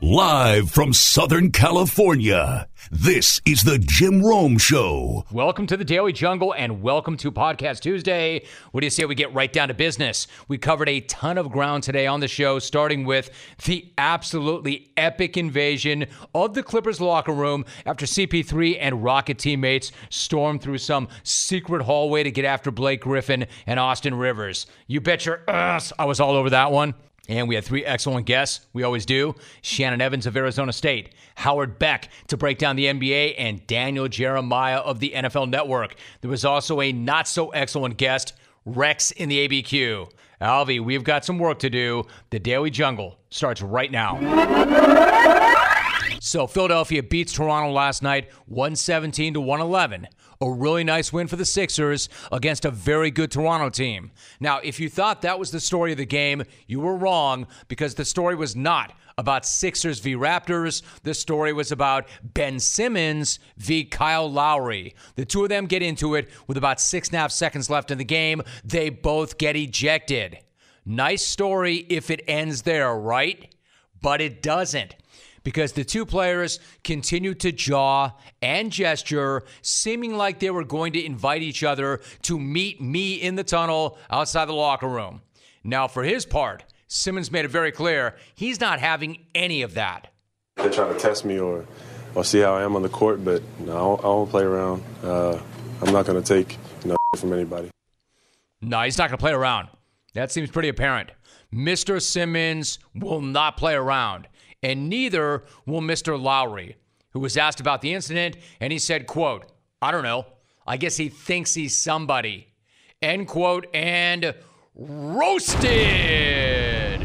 Live from Southern California, this is the Jim Rome Show. Welcome to the Daily Jungle and welcome to Podcast Tuesday. What do you say we get right down to business? We covered a ton of ground today on the show, starting with the absolutely epic invasion of the Clippers locker room after CP3 and Rocket teammates stormed through some secret hallway to get after Blake Griffin and Austin Rivers. You bet your ass I was all over that one. And we had three excellent guests. We always do. Shannon Evans of Arizona State, Howard Beck to break down the NBA, and Daniel Jeremiah of the NFL Network. There was also a not-so-excellent guest, Rex in the ABQ. Alvy, we've got some work to do. The Daily Jungle starts right now. So Philadelphia beats Toronto last night, 117-111. A really nice win for the Sixers against a very good Toronto team. Now, if you thought that was the story of the game, you were wrong, because the story was not about Sixers v. Raptors. The story was about Ben Simmons v. Kyle Lowry. The two of them get into it with about 6.5 seconds left in the game. They both get ejected. Nice story if it ends there, right? But it doesn't, because the two players continued to jaw and gesture, seeming like they were going to invite each other to meet me in the tunnel outside the locker room. Now, for his part, Simmons made it very clear he's not having any of that. They're trying to test me or see how I am on the court, but no, I won't play around. I'm not going to take from anybody. No, he's not going to play around. That seems pretty apparent. Mr. Simmons will not play around. And neither will Mr. Lowry, who was asked about the incident, and he said, quote, "I don't know. I guess he thinks he's somebody." End quote, and roasted.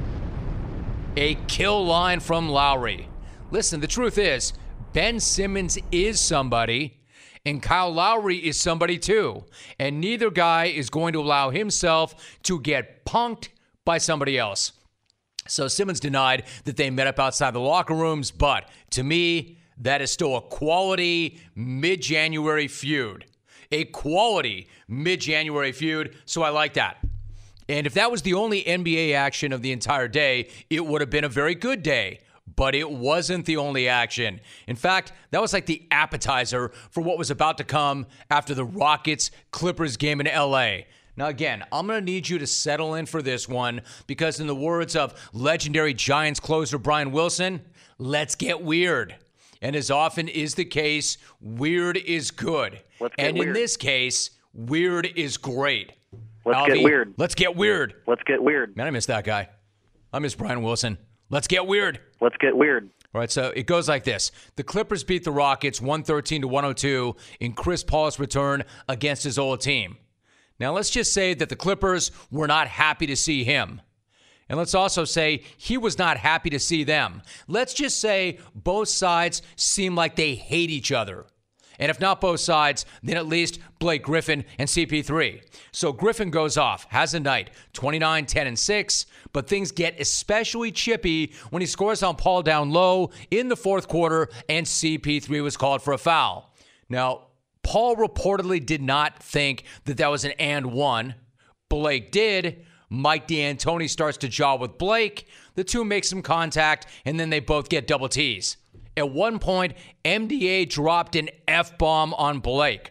A kill line from Lowry. Listen, the truth is, Ben Simmons is somebody, and Kyle Lowry is somebody too. And neither guy is going to allow himself to get punked by somebody else. So Simmons denied that they met up outside the locker rooms, but to me, that is still a quality mid-January feud. A quality mid-January feud, so I like that. And if that was the only NBA action of the entire day, it would have been a very good day. But it wasn't the only action. In fact, that was like the appetizer for what was about to come after the Rockets-Clippers game in LA. Now, again, I'm going to need you to settle in for this one because in the words of legendary Giants closer Brian Wilson, let's get weird. And as often is the case, weird is good. And in this case, weird is great. Let's get weird. Let's get weird. Let's get weird. Man, I miss that guy. I miss Brian Wilson. Let's get weird. Let's get weird. All right, so it goes like this. The Clippers beat the Rockets 113-102 in Chris Paul's return against his old team. Now, let's just say that the Clippers were not happy to see him. And let's also say he was not happy to see them. Let's just say both sides seem like they hate each other. And if not both sides, then at least Blake Griffin and CP3. So Griffin goes off, has a night, 29, 10, and 6, but things get especially chippy when he scores on Paul down low in the fourth quarter and CP3 was called for a foul. Now, Paul reportedly did not think that was an and one. Blake did. Mike D'Antoni starts to jaw with Blake. The two make some contact, and then they both get double T's. At one point, MDA dropped an F-bomb on Blake.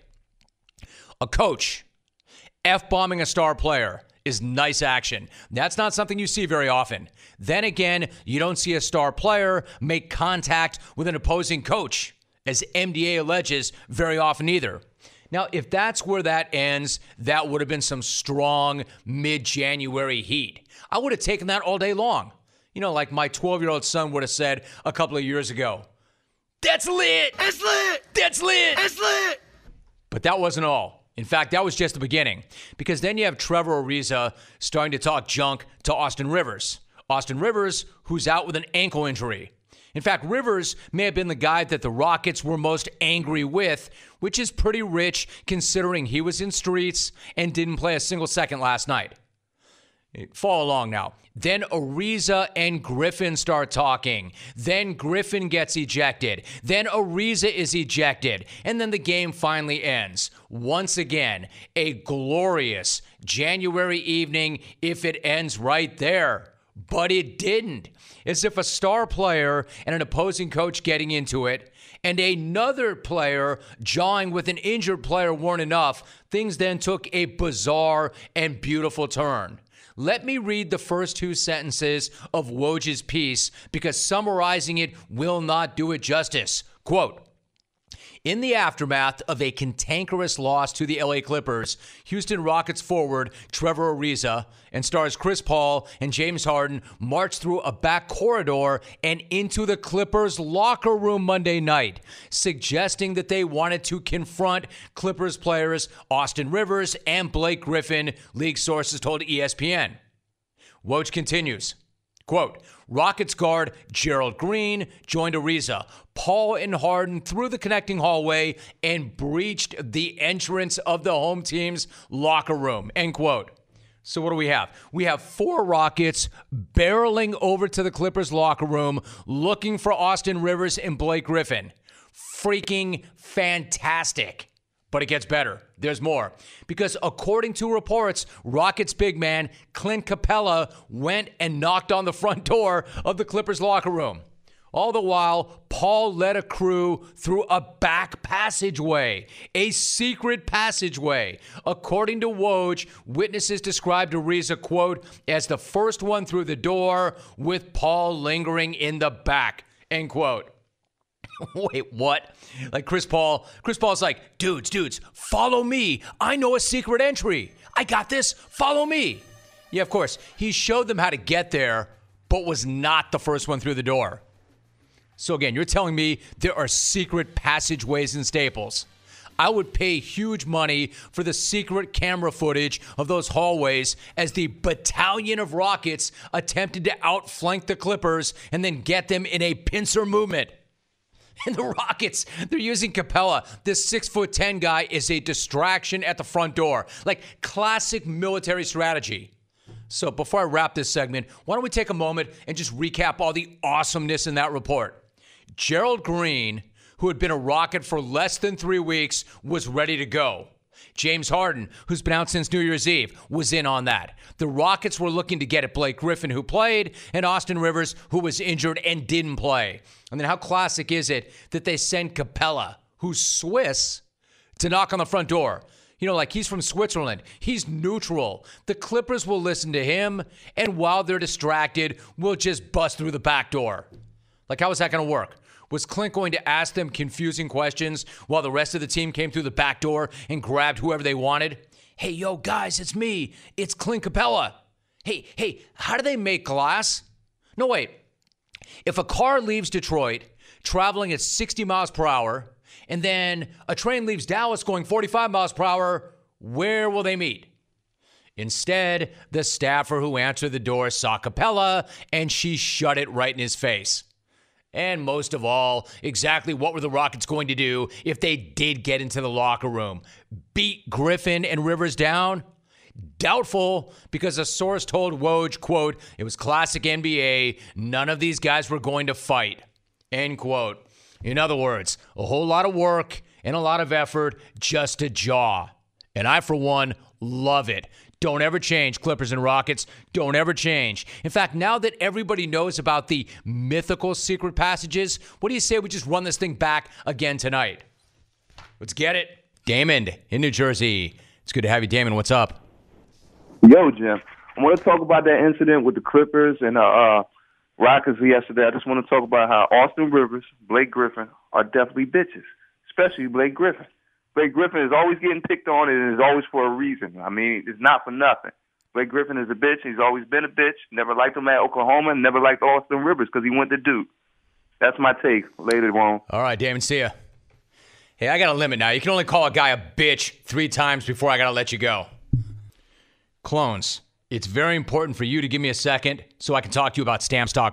A coach F-bombing a star player is nice action. That's not something you see very often. Then again, you don't see a star player make contact with an opposing coach, as MDA alleges, very often either. Now, if that's where that ends, that would have been some strong mid-January heat. I would have taken that all day long. You know, like my 12-year-old son would have said a couple of years ago. That's lit! That's lit! That's lit! That's lit! But that wasn't all. In fact, that was just the beginning. Because then you have Trevor Ariza starting to talk junk to Austin Rivers. Austin Rivers, who's out with an ankle injury. In fact, Rivers may have been the guy that the Rockets were most angry with, which is pretty rich considering he was in streets and didn't play a single second last night. Follow along now. Then Ariza and Griffin start talking. Then Griffin gets ejected. Then Ariza is ejected. And then the game finally ends. Once again, a glorious January evening if it ends right there. But it didn't. As if a star player and an opposing coach getting into it and another player jawing with an injured player weren't enough, things then took a bizarre and beautiful turn. Let me read the first two sentences of Woj's piece because summarizing it will not do it justice. Quote, in the aftermath of a cantankerous loss to the LA Clippers, Houston Rockets forward Trevor Ariza and stars Chris Paul and James Harden marched through a back corridor and into the Clippers locker room Monday night, suggesting that they wanted to confront Clippers players Austin Rivers and Blake Griffin, league sources told ESPN. Woj continues, quote, Rockets guard Gerald Green joined Ariza, Paul and Harden through the connecting hallway and breached the entrance of the home team's locker room, end quote. So what do we have? We have 4 Rockets barreling over to the Clippers locker room looking for Austin Rivers and Blake Griffin. Freaking fantastic. But it gets better. There's more. Because according to reports, Rockets big man Clint Capella went and knocked on the front door of the Clippers locker room. All the while, Paul led a crew through a back passageway, a secret passageway. According to Woj, witnesses described Ariza, quote, as the first one through the door with Paul lingering in the back, end quote. Wait, what? Like Chris Paul's like, dudes, follow me. I know a secret entry. I got this. Follow me. Yeah, of course. He showed them how to get there, but was not the first one through the door. So again, you're telling me there are secret passageways in Staples. I would pay huge money for the secret camera footage of those hallways as the battalion of Rockets attempted to outflank the Clippers and then get them in a pincer movement. And the Rockets, they're using Capella. This 6'10" guy is a distraction at the front door. Like classic military strategy. So before I wrap this segment, why don't we take a moment and just recap all the awesomeness in that report. Gerald Green, who had been a Rocket for less than 3 weeks, was ready to go. James Harden, who's been out since New Year's Eve, was in on that. The Rockets were looking to get at Blake Griffin, who played, and Austin Rivers, who was injured and didn't play. And then how classic is it that they send Capella, who's Swiss, to knock on the front door? You know, like he's from Switzerland. He's neutral. The Clippers will listen to him, and while they're distracted, we'll just bust through the back door. Like, how is that going to work? Was Clint going to ask them confusing questions while the rest of the team came through the back door and grabbed whoever they wanted? Hey, yo, guys, it's me. It's Clint Capella. Hey, how do they make glass? No, wait. If a car leaves Detroit traveling at 60 miles per hour and then a train leaves Dallas going 45 miles per hour, where will they meet? Instead, the staffer who answered the door saw Capella and she shut it right in his face. And most of all, exactly what were the Rockets going to do if they did get into the locker room? Beat Griffin and Rivers down? Doubtful, because a source told Woj, quote, it was classic NBA, none of these guys were going to fight, end quote. In other words, a whole lot of work and a lot of effort just to jaw. And I, for one, love it. Don't ever change, Clippers and Rockets. Don't ever change. In fact, now that everybody knows about the mythical secret passages, what do you say we just run this thing back again tonight? Let's get it. Damon in New Jersey. It's good to have you, Damon. What's up? Yo, Jim. I want to talk about that incident with the Clippers and Rockets yesterday. I just want to talk about how Austin Rivers, Blake Griffin are definitely bitches, especially Blake Griffin. Blake Griffin is always getting picked on, and it's always for a reason. I mean, it's not for nothing. Blake Griffin is a bitch. He's always been a bitch. Never liked him at Oklahoma. Never liked Austin Rivers because he went to Duke. That's my take. Later on. All right, Damon, see ya. Hey, I got a limit now. You can only call a guy a bitch 3 times before I got to let you go. Clones, it's very important for you to give me a second so I can talk to you about Stamps.com.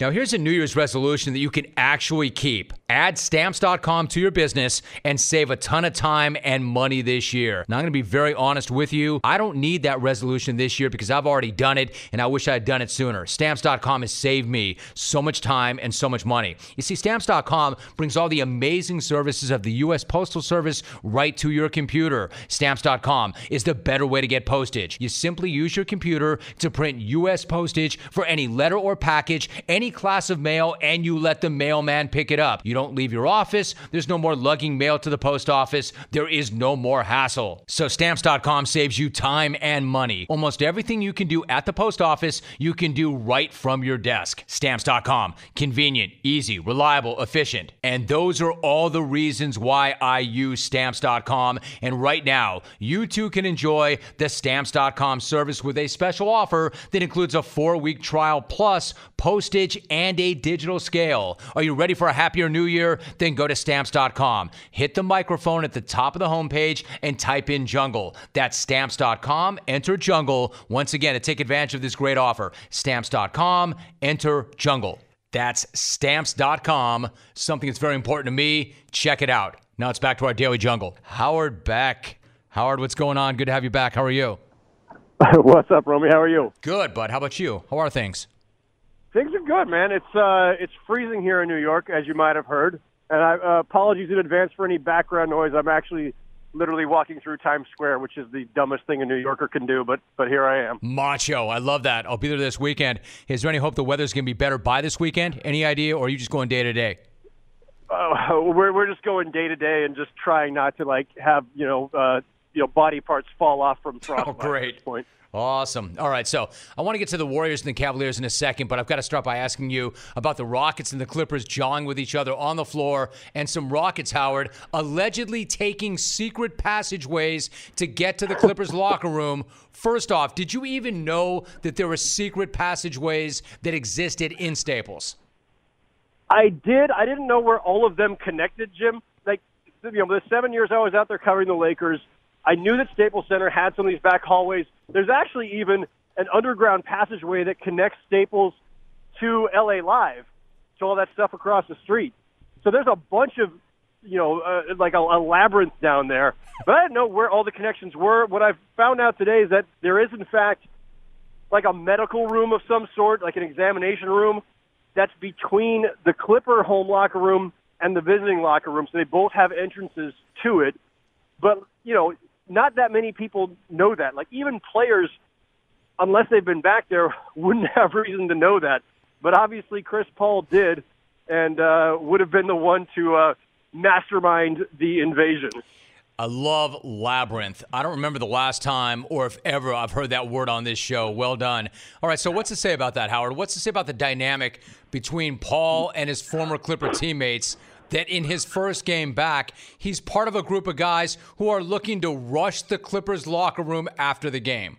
Now, here's a New Year's resolution that you can actually keep. Add Stamps.com to your business and save a ton of time and money this year. Now, I'm going to be very honest with you. I don't need that resolution this year because I've already done it, and I wish I had done it sooner. Stamps.com has saved me so much time and so much money. You see, Stamps.com brings all the amazing services of the U.S. Postal Service right to your computer. Stamps.com is the better way to get postage. You simply use your computer to print U.S. postage for any letter or package, any class of mail, and you let the mailman pick it up. You don't leave your office. There's no more lugging mail to the post office. There is no more hassle. So Stamps.com saves you time and money. Almost everything you can do at the post office, you can do right from your desk. Stamps.com. Convenient, easy, reliable, efficient. And those are all the reasons why I use Stamps.com. And right now, you too can enjoy the Stamps.com service with a special offer that includes a 4-week trial plus postage and a digital scale. Are you ready for a happier new year? Then go to Stamps.com. Hit the microphone at the top of the homepage and type in Jungle. That's Stamps.com. Enter Jungle. Once again, to take advantage of this great offer. Stamps.com. Enter Jungle. That's Stamps.com. Something that's very important to me. Check it out. Now it's back to our Daily Jungle. Howard Beck. Howard, what's going on? Good to have you back. How are you? What's up, Romy? How are you? Good, bud. How about you? How are things? Things are good, man. It's freezing here in New York, as you might have heard. And apologies in advance for any background noise. I'm actually literally walking through Times Square, which is the dumbest thing a New Yorker can do, but here I am. Macho. I love that. I'll be there this weekend. Is there any hope the weather's going to be better by this weekend? Any idea, or are you just going day to day? We're just going day to day and just trying not to have body parts fall off from frostbite. Oh, great. At this point. Awesome. All right, so I want to get to the Warriors and the Cavaliers in a second, but I've got to start by asking you about the Rockets and the Clippers jawing with each other on the floor, and some Rockets, Howard, allegedly taking secret passageways to get to the Clippers locker room. First off, did you even know that there were secret passageways that existed in Staples? I did. I didn't know where all of them connected, Jim. The 7 years I was out there covering the Lakers, I knew that Staples Center had some of these back hallways. There's actually even an underground passageway that connects Staples to LA Live, to all that stuff across the street. So there's a bunch of, like a labyrinth down there. But I didn't know where all the connections were. What I've found out today is that there is, in fact, like a medical room of some sort, like an examination room, that's between the Clipper home locker room and the visiting locker room. So they both have entrances to it. But, not that many people know that. Like, even players, unless they've been back there, wouldn't have reason to know that. But obviously Chris Paul did, and would have been the one to mastermind the invasion. I love labyrinth. I don't remember the last time, or if ever, I've heard that word on this show. Well done. All right, so what's to say about that, Howard? What's to say about the dynamic between Paul and his former Clipper teammates, that in his first game back, he's part of a group of guys who are looking to rush the Clippers locker room after the game?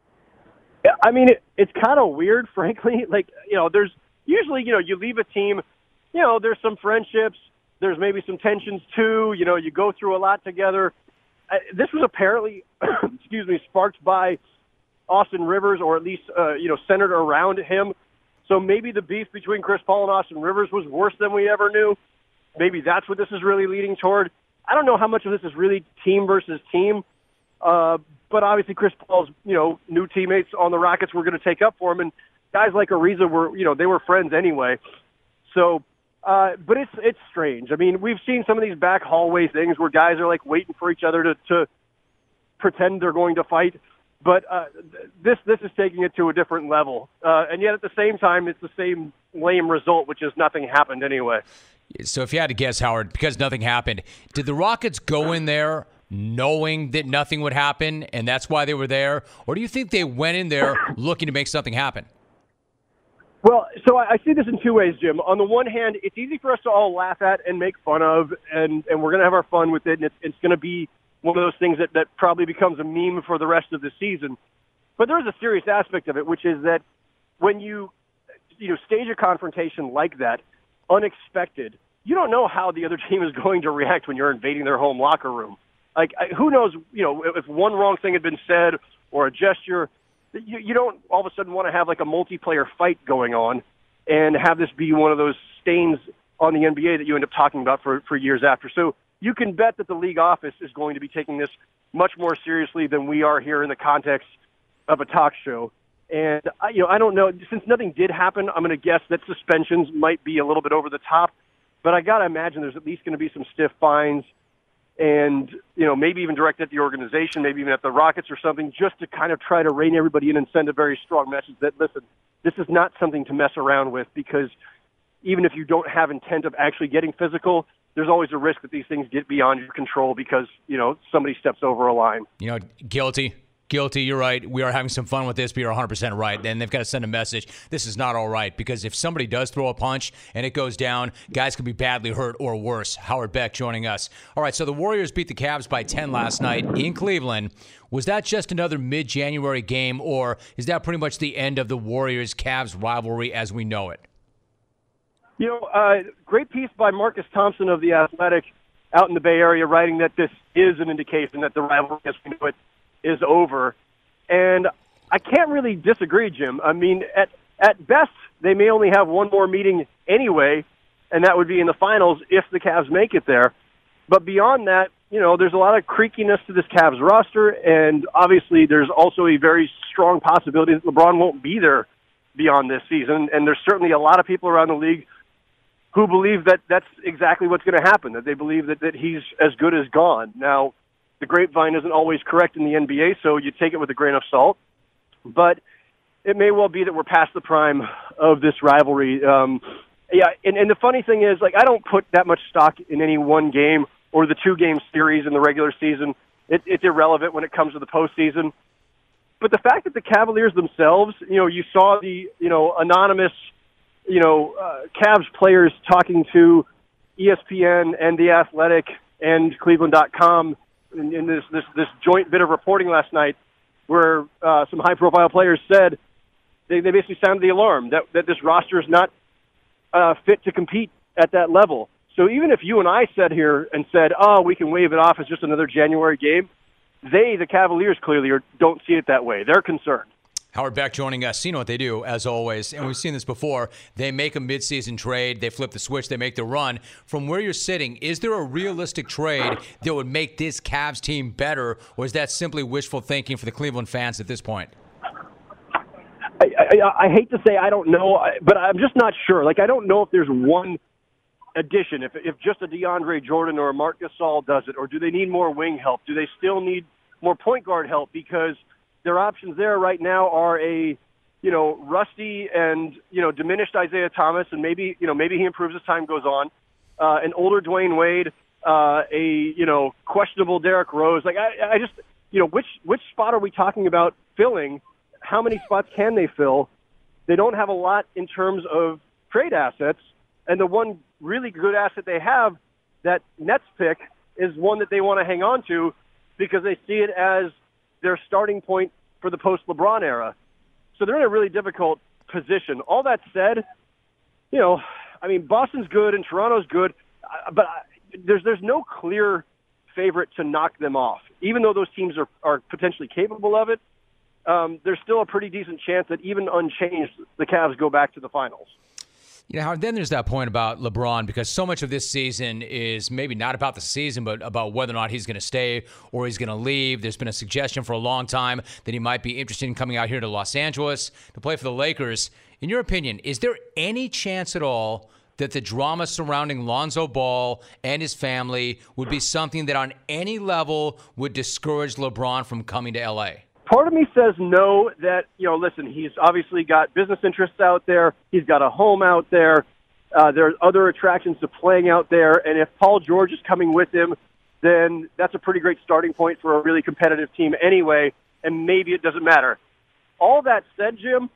I mean, it's kind of weird, frankly. There's usually, you leave a team, there's some friendships, there's maybe some tensions too, you go through a lot together. This was apparently, sparked by Austin Rivers, or at least, centered around him. So maybe the beef between Chris Paul and Austin Rivers was worse than we ever knew. Maybe that's what this is really leading toward. I don't know how much of this is really team versus team, but obviously Chris Paul's, new teammates on the Rockets were going to take up for him, and guys like Ariza were, they were friends anyway. So, but it's strange. I mean, we've seen some of these back hallway things where guys are waiting for each other to pretend they're going to fight, but this is taking it to a different level, and yet at the same time, it's the same lame result, which is nothing happened anyway. So if you had to guess, Howard, because nothing happened, did the Rockets go in there knowing that nothing would happen, and that's why they were there? Or do you think they went in there looking to make something happen? Well, so I see this in two ways, Jim. On the one hand, it's easy for us to all laugh at and make fun of, and we're going to have our fun with it, and it's going to be one of those things that probably becomes a meme for the rest of the season. But there is a serious aspect of it, which is that when you stage a confrontation like that, unexpected, you don't know how the other team is going to react when you're invading their home locker room. Who knows, if one wrong thing had been said or a gesture, you don't all of a sudden want to have a multiplayer fight going on. and have this be one of those stains on the NBA that you end up talking about for years after. So you can bet that the league office is going to be taking this much more seriously than we are here in the context of a talk show. And, I don't know. Since nothing did happen, I'm going to guess that suspensions might be a little bit over the top. But I got to imagine there's at least going to be some stiff fines and, maybe even directed at the organization, maybe even at the Rockets or something, just to kind of try to rein everybody in and send a very strong message that, listen, this is not something to mess around with, because even if you don't have intent of actually getting physical, there's always a risk that these things get beyond your control because, somebody steps over a line. Guilty. You're right. We are having some fun with this, but you're 100% right. And they've got to send a message. This is not all right, because if somebody does throw a punch and it goes down, guys could be badly hurt or worse. Howard Beck joining us. All right, so the Warriors beat the Cavs by 10 last night in Cleveland. Was that just another mid-January game, or is that pretty much the end of the Warriors-Cavs rivalry as we know it? Great piece by Marcus Thompson of The Athletic out in the Bay Area, writing that this is an indication that the rivalry as we know it is over. And I can't really disagree, Jim. I mean, at best, they may only have one more meeting anyway, and that would be in the finals if the Cavs make it there. But beyond that, there's a lot of creakiness to this Cavs roster, and obviously there's also a very strong possibility that LeBron won't be there beyond this season. And there's certainly a lot of people around the league who believe that that's exactly what's going to happen, that they believe that he's as good as gone. Now, the grapevine isn't always correct in the NBA, so you take it with a grain of salt. But it may well be that we're past the prime of this rivalry. And the funny thing is, I don't put that much stock in any one game or the two-game series in the regular season. It's irrelevant when it comes to the postseason. But the fact that the Cavaliers themselves, you saw the, anonymous, Cavs players talking to ESPN and The Athletic and Cleveland.com in this joint bit of reporting last night, where some high-profile players said they basically sounded the alarm that this roster is not fit to compete at that level. So even if you and I sat here and said, we can wave it off as just another January game, the Cavaliers, clearly don't see it that way. They're concerned. Howard Beck joining us. You know what they do, as always, and we've seen this before. They make a midseason trade. They flip the switch. They make the run. From where you're sitting, is there a realistic trade that would make this Cavs team better, or is that simply wishful thinking for the Cleveland fans at this point? I hate to say I don't know, but I'm just not sure. I don't know if there's one addition, if just a DeAndre Jordan or a Marc Gasol does it, or do they need more wing help? Do they still need more point guard help? Because their options there right now are a, rusty and, diminished Isaiah Thomas, and maybe he improves as time goes on. An older Dwayne Wade, a, questionable Derrick Rose. I just, which spot are we talking about filling? How many spots can they fill? They don't have a lot in terms of trade assets, and the one really good asset they have, that Nets pick, is one that they want to hang on to because they see it as their starting point for the post-LeBron era. So they're in a really difficult position. All that said, Boston's good and Toronto's good, but there's no clear favorite to knock them off. Even though those teams are potentially capable of it, there's still a pretty decent chance that even unchanged, the Cavs go back to the finals. Howard, then there's that point about LeBron, because so much of this season is maybe not about the season, but about whether or not he's going to stay or he's going to leave. There's been a suggestion for a long time that he might be interested in coming out here to Los Angeles to play for the Lakers. In your opinion, is there any chance at all that the drama surrounding Lonzo Ball and his family would be something that on any level would discourage LeBron from coming to L.A.? Part of me says no, that, listen, he's obviously got business interests out there. He's got a home out there. There's other attractions to playing out there. And if Paul George is coming with him, then that's a pretty great starting point for a really competitive team anyway, and maybe it doesn't matter. All that said, Jim,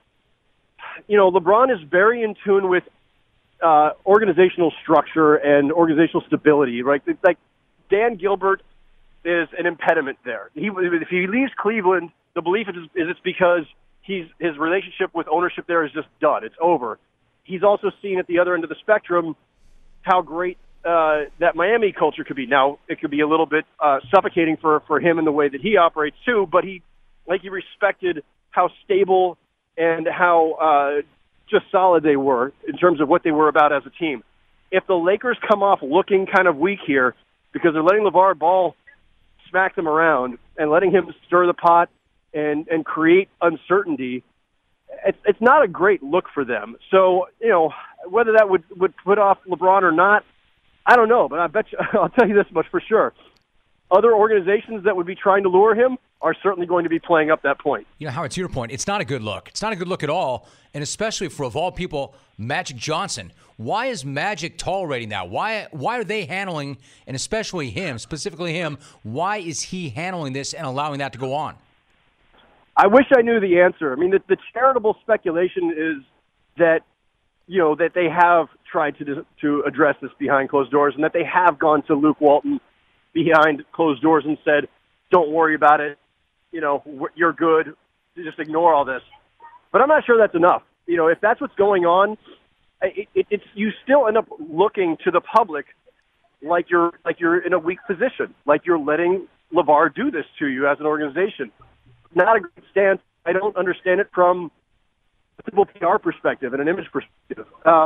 LeBron is very in tune with organizational structure and organizational stability, right? It's like Dan Gilbert is an impediment there. If he leaves Cleveland, the belief is it's because his relationship with ownership there is just done. It's over. He's also seen at the other end of the spectrum how great that Miami culture could be. Now, it could be a little bit suffocating for him in the way that he operates too, but he respected how stable and how just solid they were in terms of what they were about as a team. If the Lakers come off looking kind of weak here because they're letting LeVar Ball smack them around and letting him stir the pot and create uncertainty, it's not a great look for them. So, whether that would put off LeBron or not, I don't know. But I bet you, I'll tell you this much for sure. Other organizations that would be trying to lure him are certainly going to be playing up that point. Howard, to your point, it's not a good look. It's not a good look at all, and especially for, of all people, Magic Johnson. Why is Magic tolerating that? Why are they handling, and especially him, specifically him, why is he handling this and allowing that to go on? I wish I knew the answer. I mean, the charitable speculation is that, that they have tried to address this behind closed doors and that they have gone to Luke Walton behind closed doors and said, don't worry about it. You're good. Just ignore all this. But I'm not sure that's enough. If that's what's going on, it's you still end up looking to the public like you're in a weak position, like you're letting LeVar do this to you as an organization. Not a good stance. I don't understand it from a simple PR perspective and an image perspective.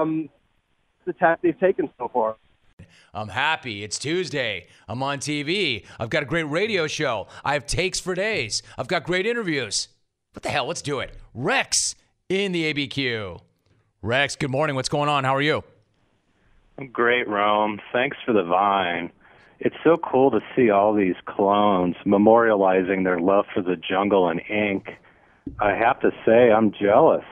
The tack they've taken so far. I'm happy. It's Tuesday. I'm on TV. I've got a great radio show. I have takes for days. I've got great interviews. What the hell? Let's do it. Rex in the ABQ. Rex, good morning. What's going on? How are you? I'm great, Rome. Thanks for the Vine. It's so cool to see all these clones memorializing their love for the jungle and ink. I have to say, I'm jealous.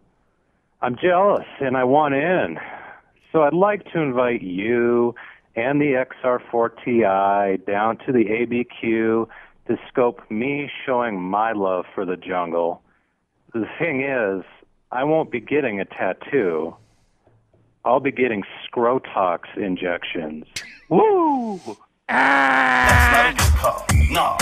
I'm jealous, and I want in. So I'd like to invite you and the XR4TI down to the ABQ to scope me showing my love for the jungle. The thing is, I won't be getting a tattoo. I'll be getting Scrotox injections. Woo! That's not a good call. No.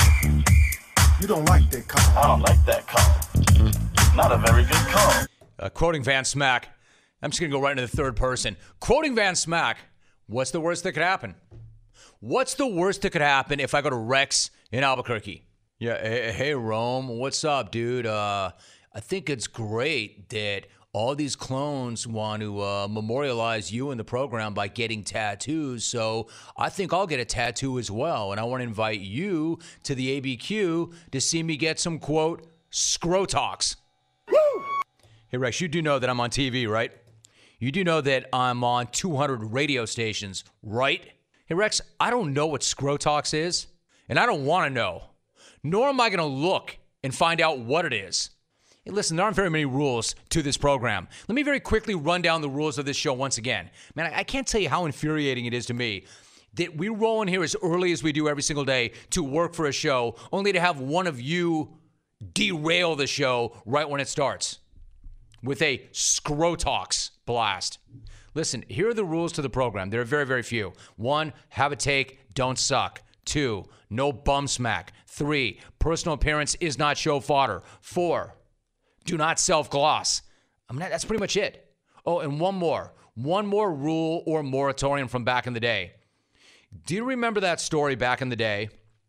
You don't like that call. I don't like that call. Not a very good call. Quoting Van Smack. I'm just going to go right into the third person. Quoting Van Smack, what's the worst that could happen? What's the worst that could happen if I go to Rex in Albuquerque? Yeah, hey, Rome, what's up, dude? I think it's great that all these clones want to memorialize you in the program by getting tattoos, so I think I'll get a tattoo as well, and I want to invite you to the ABQ to see me get some, quote, Scrotox. Woo! Hey, Rex, you do know that I'm on TV, right? You do know that I'm on 200 radio stations, right? Hey, Rex, I don't know what Scrotox is, and I don't want to know. Nor am I going to look and find out what it is. Hey, listen, there aren't very many rules to this program. Let me very quickly run down the rules of this show once again. Man, I can't tell you how infuriating it is to me that we roll in here as early as we do every single day to work for a show, only to have one of you derail the show right when it starts with a Scrotox blast. Listen, here are the rules to the program. There are very, very few. 1, have a take, don't suck. 2, no bum smack. 3, personal appearance is not show fodder. 4, do not self-gloss. I mean, that's pretty much it. Oh, and one more rule or moratorium from back in the day. Do you remember that story back in the day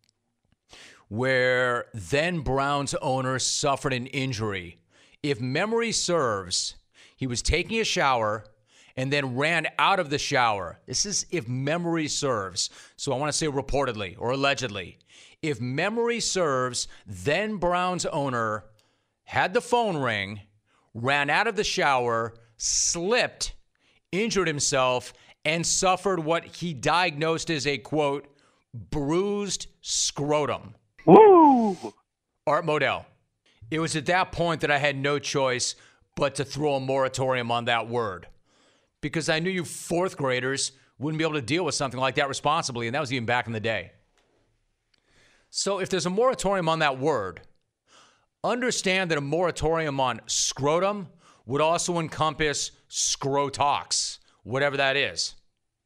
where then Browns owner suffered an injury? If memory serves, he was taking a shower and then ran out of the shower. This is if memory serves. So I want to say reportedly or allegedly. If memory serves, then Browns owner had the phone ring, ran out of the shower, slipped, injured himself, and suffered what he diagnosed as a, quote, bruised scrotum. Woo! Art Modell. It was at that point that I had no choice but to throw a moratorium on that word, because I knew you fourth graders wouldn't be able to deal with something like that responsibly, and that was even back in the day. So if there's a moratorium on that word, understand that a moratorium on scrotum would also encompass Scrotox, whatever that is.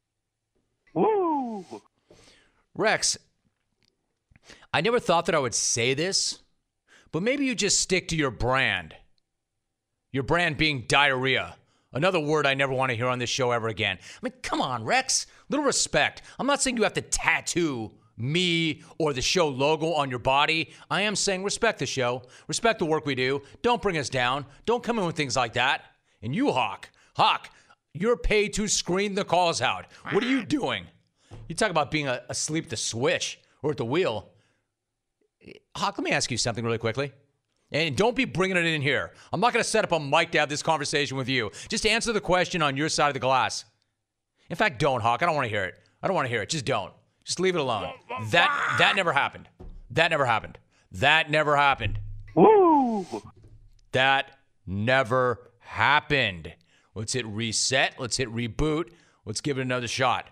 Woo! Rex, I never thought that I would say this, but maybe you just stick to your brand. Your brand being diarrhea. Another word I never want to hear on this show ever again. I mean, come on, Rex. Little respect. I'm not saying you have to tattoo me or the show logo on your body. I am saying respect the show. Respect the work we do. Don't bring us down. Don't come in with things like that. And you, Hawk, you're paid to screen the calls out. What are you doing? You talk about being asleep at the switch or at the wheel. Hawk, let me ask you something really quickly. And don't be bringing it in here. I'm not going to set up a mic to have this conversation with you. Just answer the question on your side of the glass. In fact, don't, Hawk. I don't want to hear it. I don't want to hear it. Just don't. Just leave it alone. That never happened. That never happened. That never happened. Woo! That never happened. Let's hit reset. Let's hit reboot. Let's give it another shot.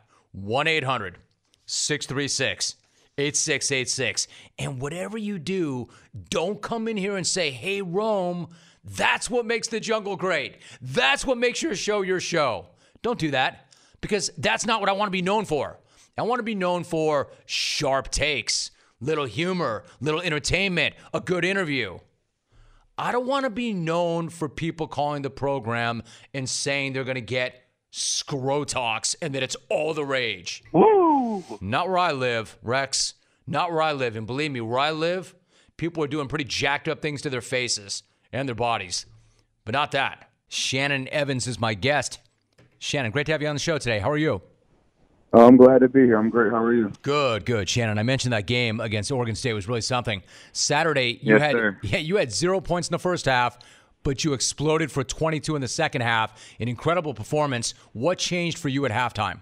1-800-636-8686. And whatever you do, don't come in here and say, hey, Rome, that's what makes the jungle great. That's what makes your show your show. Don't do that, because that's not what I want to be known for. I want to be known for sharp takes, little humor, little entertainment, a good interview. I don't want to be known for people calling the program and saying they're going to get Scrotox and that it's all the rage. Woo! Not where I live, Rex. Not where I live. And believe me, where I live, people are doing pretty jacked up things to their faces and their bodies. But not that. Shannon Evans is my guest. Shannon, great to have you on the show today. How are you? I'm glad to be here. I'm great. How are you? Good. Shannon, I mentioned that game against Oregon State was really something. Saturday, you had 0 points in the first half, but you exploded for 22 in the second half. An incredible performance. What changed for you at halftime?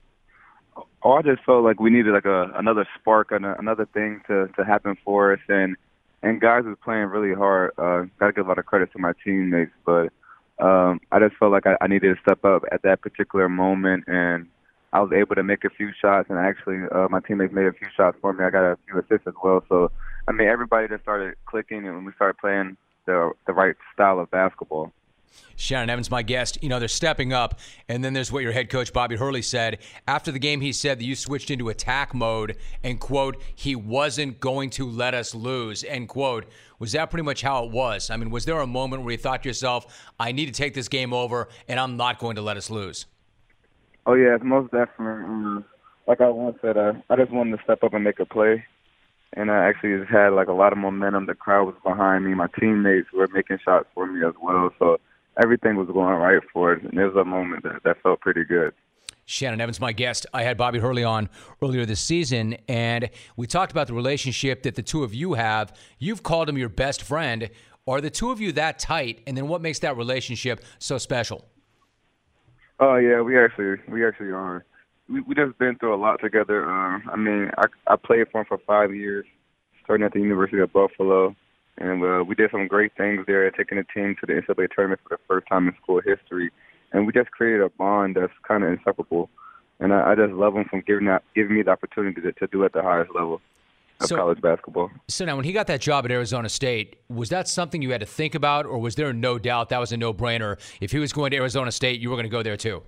Oh, I just felt like we needed like another spark and another thing to happen for us. And guys was playing really hard. Got to give a lot of credit to my teammates, but I just felt like I needed to step up at that particular moment, and I was able to make a few shots, and actually my teammates made a few shots for me. I got a few assists as well. So, I mean, everybody just started clicking, and we started playing the right style of basketball. Shannon Evans, my guest. You know, they're stepping up, and then there's what your head coach, Bobby Hurley, said. After the game, he said that you switched into attack mode and, quote, he wasn't going to let us lose, end quote. Was that pretty much how it was? I mean, was there a moment where you thought to yourself, I need to take this game over, and I'm not going to let us lose? Oh, yeah, most definitely. Like I once said, I just wanted to step up and make a play. And I actually just had like a lot of momentum. The crowd was behind me. My teammates were making shots for me as well. So everything was going right for it. And there was a moment that felt pretty good. Shannon Evans, my guest. I had Bobby Hurley on earlier this season, and we talked about the relationship that the two of you have. You've called him your best friend. Are the two of you that tight? And then what makes that relationship so special? Oh, yeah, we actually are. We just been through a lot together. I mean, I played for him for 5 years, starting at the University of Buffalo, and we did some great things there, taking the team to the NCAA tournament for the first time in school history. And we just created a bond that's kind of inseparable. And I just love him for giving me the opportunity to do at the highest level of college basketball. So now, when he got that job at Arizona State, was that something you had to think about, or was there no doubt that was a no-brainer? If he was going to Arizona State, you were going to go there too?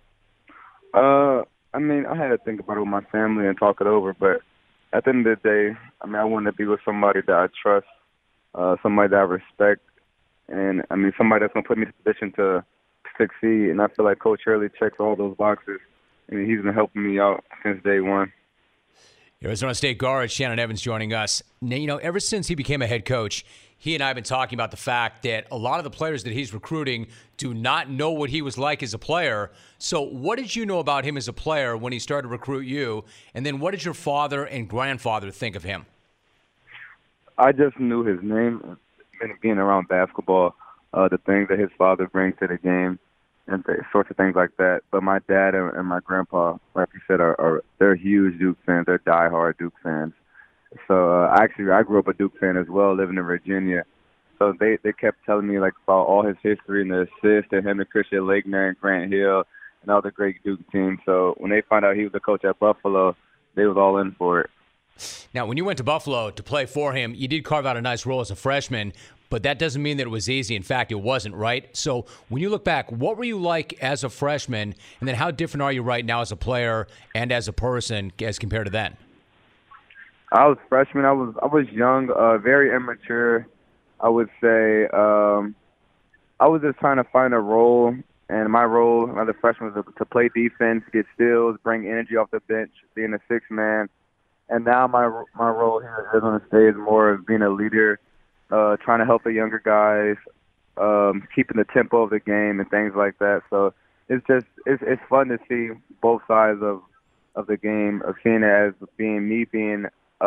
I mean, I had to think about it with my family and talk it over. But at the end of the day, I mean, I wanted to be with somebody that I trust, somebody that I respect, and, I mean, somebody that's going to put me in a position to succeed. And I feel like Coach Hurley checks all those boxes, and he's been helping me out since day one. Arizona State guard Shannon Evans joining us. Now, you know, ever since he became a head coach, he and I have been talking about the fact that a lot of the players that he's recruiting do not know what he was like as a player. So what did you know about him as a player when he started to recruit you? And then what did your father and grandfather think of him? I just knew his name, and being around basketball, the things that his father brings to the game, and sorts of things like that. But my dad and my grandpa, like you said, they're huge Duke fans. They're diehard Duke fans. So I grew up a Duke fan as well, living in Virginia. So they kept telling me like about all his history and the assists and him and Christian Laettner and Grant Hill and all the great Duke teams. So when they found out he was the coach at Buffalo, they was all in for it. Now, when you went to Buffalo to play for him, you did carve out a nice role as a freshman, but that doesn't mean that it was easy. In fact, it wasn't, right? So when you look back, what were you like as a freshman, and then how different are you right now as a player and as a person as compared to then? I was a freshman. I was young, very immature, I would say. I was just trying to find a role, and my role as a freshman was to play defense, get steals, bring energy off the bench, being a sixth man. And now my role here at Arizona State is more of being a leader, trying to help the younger guys, keeping the tempo of the game and things like that. So it's fun to see both sides of the game, of seeing it as being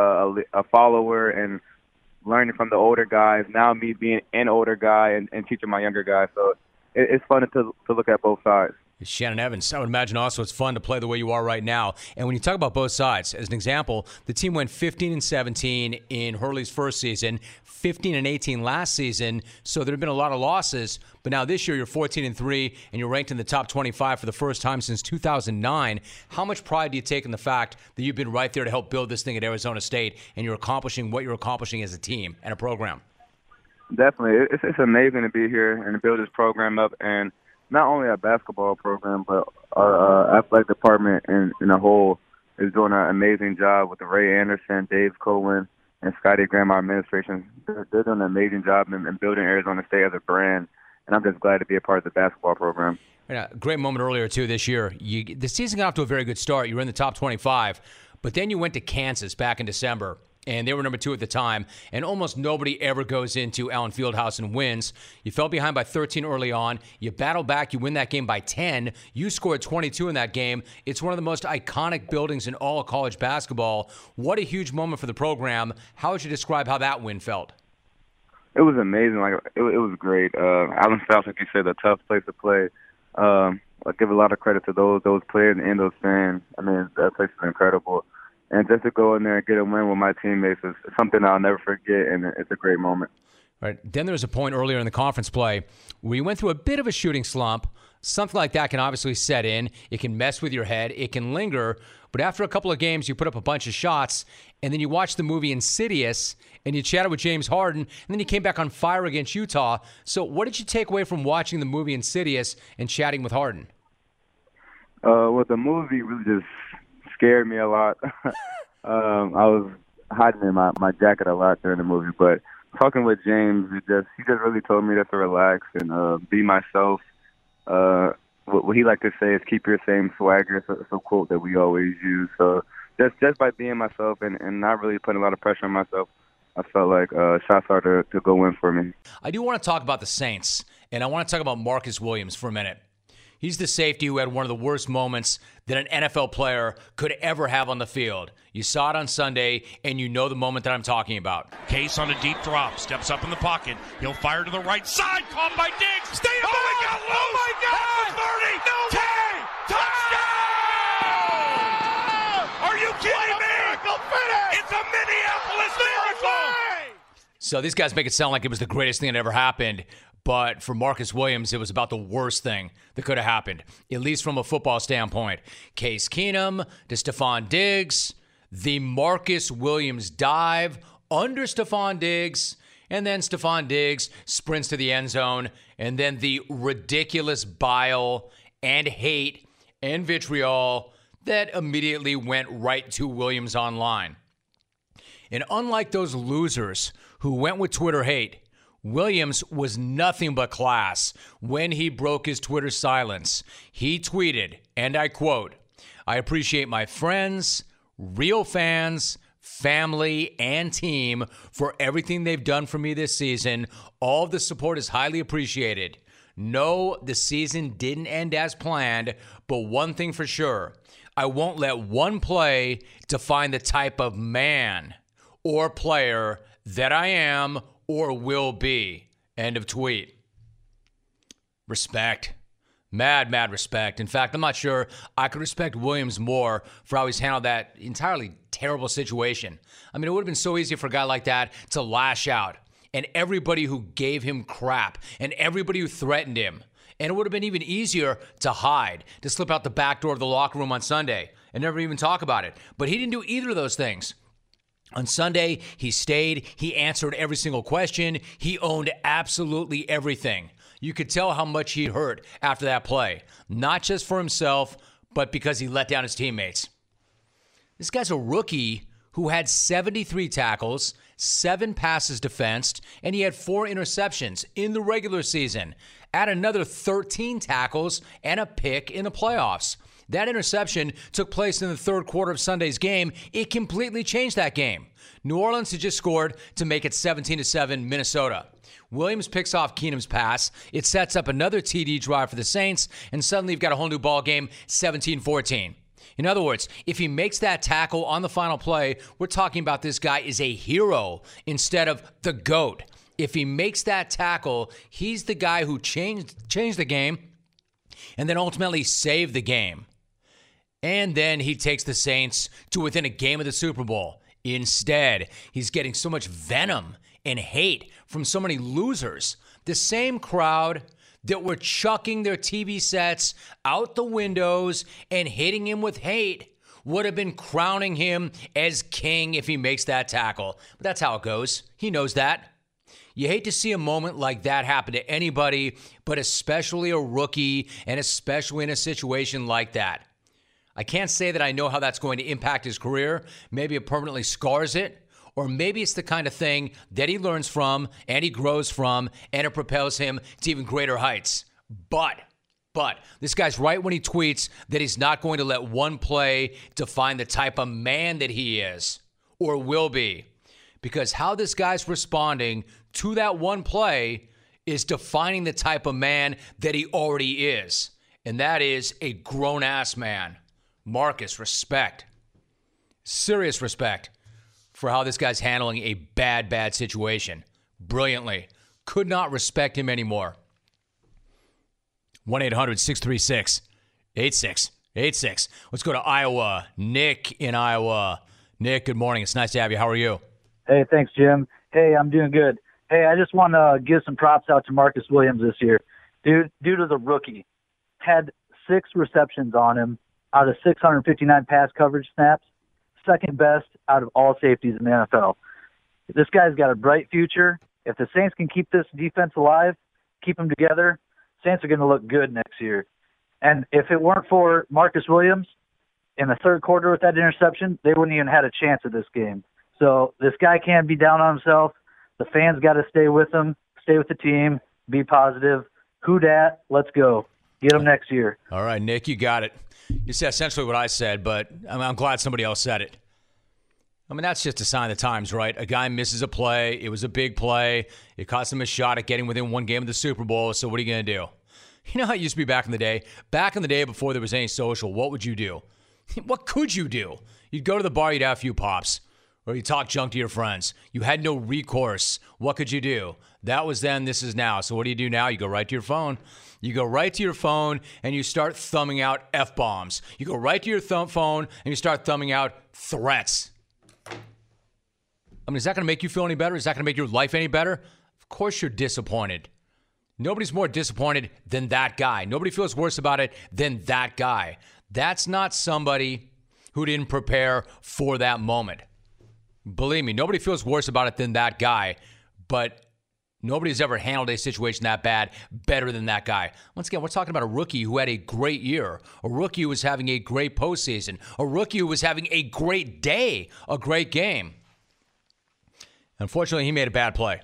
a follower and learning from the older guys, now me being an older guy and teaching my younger guys. So it's fun to look at both sides. Shannon Evans, I would imagine also it's fun to play the way you are right now. And when you talk about both sides, as an example, the team went 15-17 in Hurley's first season, 15-18 last season, so there have been a lot of losses. But now this year you're 14-3 and you're ranked in the top 25 for the first time since 2009. How much pride do you take in the fact that you've been right there to help build this thing at Arizona State and you're accomplishing what you're accomplishing as a team and a program? Definitely. It's amazing to be here and to build this program up, and not only our basketball program, but our athletic department in a whole is doing an amazing job with Ray Anderson, Dave Cohen, and Scotty Graham, our administration. They're doing an amazing job in building Arizona State as a brand, and I'm just glad to be a part of the basketball program. Yeah, great moment earlier, too, this year. The season got off to a very good start. You were in the top 25, but then you went to Kansas back in December, and they were number 2 at the time, and almost nobody ever goes into Allen Fieldhouse and wins. You fell behind by 13 early on. You battled back. You win that game by 10. You scored 22 in that game. It's one of the most iconic buildings in all of college basketball. What a huge moment for the program. How would you describe how that win felt? It was amazing. It was great. Allen Fieldhouse, like you said, a tough place to play. I give a lot of credit to those players and those fans. I mean, that place is incredible. And just to go in there and get a win with my teammates is something I'll never forget, and it's a great moment. All right. Then there was a point earlier in the conference play where you went through a bit of a shooting slump. Something like that can obviously set in. It can mess with your head. It can linger. But after a couple of games, you put up a bunch of shots, and then you watched the movie Insidious, and you chatted with James Harden, and then you came back on fire against Utah. So what did you take away from watching the movie Insidious and chatting with Harden? Well, the movie really just scared me a lot. I was hiding in my jacket a lot during the movie, but talking with James, he just really told me just to relax and be myself. What he liked to say is keep your same swagger. It's a quote that we always use. So just by being myself and not really putting a lot of pressure on myself, I felt like shots are to go in for me. I do want to talk about the Saints, and I want to talk about Marcus Williams for a minute. He's the safety who had one of the worst moments that an NFL player could ever have on the field. You saw it on Sunday, and you know the moment that I'm talking about. Case on a deep drop, steps up in the pocket. He'll fire to the right side, caught by Diggs. Stay up! Oh, he got loose! Oh, my God! 30! No 10! Touchdown! Are you kidding me? Miracle finish! It's a Minneapolis miracle! So these guys make it sound like it was the greatest thing that ever happened. But for Marcus Williams, it was about the worst thing that could have happened, at least from a football standpoint. Case Keenum to Stephon Diggs, the Marcus Williams dive under Stephon Diggs, and then Stephon Diggs sprints to the end zone, and then the ridiculous bile and hate and vitriol that immediately went right to Williams online. And unlike those losers who went with Twitter hate, Williams was nothing but class when he broke his Twitter silence. He tweeted, and I quote, "I appreciate my friends, real fans, family, and team for everything they've done for me this season. All of the support is highly appreciated. No, the season didn't end as planned, but one thing for sure, I won't let one play define the type of man or player that I am or will be." End of tweet. Respect. Mad respect. In fact, I'm not sure I could respect Williams more for how he's handled that entirely terrible situation. I mean, it would have been so easy for a guy like that to lash out. And everybody who gave him crap and everybody who threatened him. And it would have been even easier to hide, to slip out the back door of the locker room on Sunday and never even talk about it. But he didn't do either of those things. On Sunday, he stayed, he answered every single question, he owned absolutely everything. You could tell how much he hurt after that play, not just for himself, but because he let down his teammates. This guy's a rookie who had 73 tackles, 7 passes defensed, and he had 4 interceptions in the regular season. Add another 13 tackles and a pick in the playoffs. That interception took place in the third quarter of Sunday's game. It completely changed that game. New Orleans had just scored to make it 17-7 Minnesota. Williams picks off Keenum's pass. It sets up another TD drive for the Saints, and suddenly you've got a whole new ball game, 17-14. In other words, if he makes that tackle on the final play, we're talking about this guy is a hero instead of the GOAT. If he makes that tackle, he's the guy who changed the game and then ultimately saved the game. And then he takes the Saints to within a game of the Super Bowl. Instead, he's getting so much venom and hate from so many losers. The same crowd that were chucking their TV sets out the windows and hitting him with hate would have been crowning him as king if he makes that tackle. But that's how it goes. He knows that. You hate to see a moment like that happen to anybody, but especially a rookie, and especially in a situation like that. I can't say that I know how that's going to impact his career. Maybe it permanently scars it, or maybe it's the kind of thing that he learns from and he grows from, and it propels him to even greater heights. But this guy's right when he tweets that he's not going to let one play define the type of man that he is or will be. Because how this guy's responding to that one play is defining the type of man that he already is. And that is a grown-ass man. Marcus, respect. Serious respect for how this guy's handling a bad situation. Brilliantly. Could not respect him anymore. 1-800-636-8686. Let's go to Iowa. Nick in Iowa. Nick, good morning. It's nice to have you. How are you? Hey, thanks, Jim. Hey, I'm doing good. Hey, I just want to give some props out to Marcus Williams this year. Due to the rookie, had 6 receptions on him out of 659 pass coverage snaps, second best out of all safeties in the NFL. This guy's got a bright future. If the Saints can keep this defense alive, keep them together, Saints are going to look good next year. And if it weren't for Marcus Williams in the third quarter with that interception, they wouldn't even had a chance at this game. So this guy can't be down on himself. The fans got to stay with him, stay with the team, be positive. Who dat? Let's go. Get him next year. All right, Nick, you got it. You said essentially what I said, but I'm glad somebody else said it. I mean, that's just a sign of the times, right? A guy misses a play. It was a big play. It cost him a shot at getting within one game of the Super Bowl. So what are you going to do? You know how it used to be back in the day? Back in the day before there was any social, what would you do? What could you do? You'd go to the bar, you'd have a few pops. Or you talk junk to your friends. You had no recourse. What could you do? That was then, this is now. So what do you do now? You go right to your phone. You go right to your phone and you start thumbing out F-bombs. You go right to your phone and you start thumbing out threats. I mean, is that going to make you feel any better? Is that going to make your life any better? Of course you're disappointed. Nobody's more disappointed than that guy. Nobody feels worse about it than that guy. That's not somebody who didn't prepare for that moment. Believe me, nobody feels worse about it than that guy, but nobody's ever handled a situation that bad better than that guy. Once again, we're talking about a rookie who had a great year, a rookie who was having a great postseason, a rookie who was having a great day, a great game. Unfortunately, he made a bad play.